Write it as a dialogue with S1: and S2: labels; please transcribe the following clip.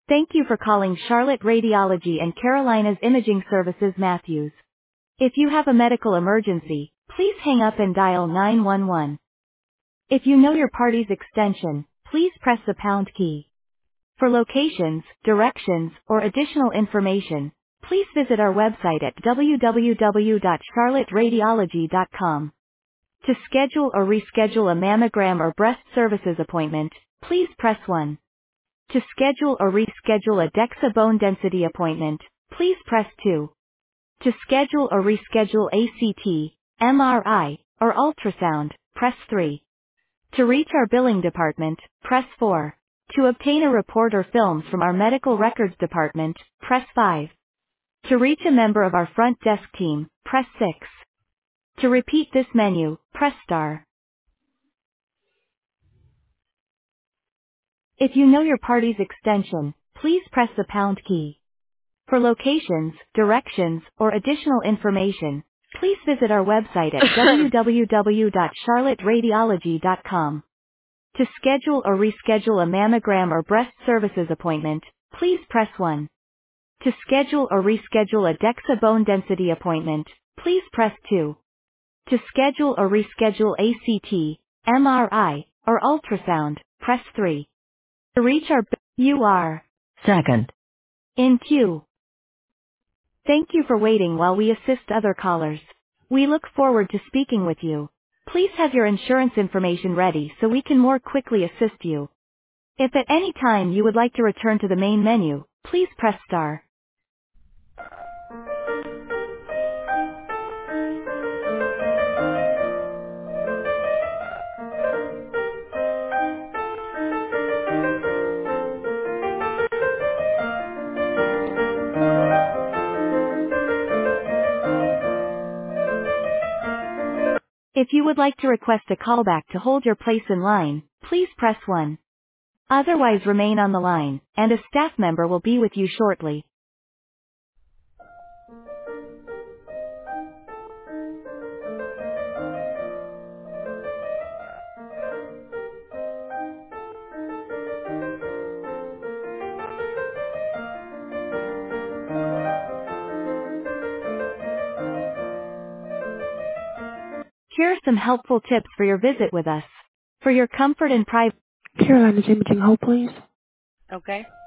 S1: Thank you for calling Charlotte Radiology and Carolina's Imaging Services Matthews. If you have a medical emergency, please hang up and dial 911. If you know your party's extension, please press the pound key. For locations, directions, or additional information, please visit our website at www.charlotteradiology.com. To schedule or reschedule a mammogram or breast services appointment, please press 1. To schedule or reschedule a DEXA bone density appointment, please press 2. To schedule or reschedule ACT, MRI, or ultrasound, press 3. To reach our billing department, press 4. To obtain a report or films from our medical records department, press 5. To reach a member of our front desk team, press 6. To repeat this menu, press star. If you know your party's extension, please press the pound key. For locations, directions, or additional information, please visit our website at www.charlotteradiology.com. To schedule or reschedule a mammogram or breast services appointment, please press 1. To schedule or reschedule a DEXA bone density appointment, please press 2. To schedule or reschedule ACT, MRI, or ultrasound, press 3. To reach our you are second in queue. Thank you for waiting while we assist other callers. We look forward to speaking with you. Please have your insurance information ready so we can more quickly assist you. If at any time you would like to return to the main menu, please press star. If you would like to request a callback to hold your place in line, please press 1. Otherwise remain on the line, and a staff member will be with you shortly. Here are some helpful tips for your visit with us. For your comfort and privacy. Carolina's Imaging, hold please.
S2: Okay.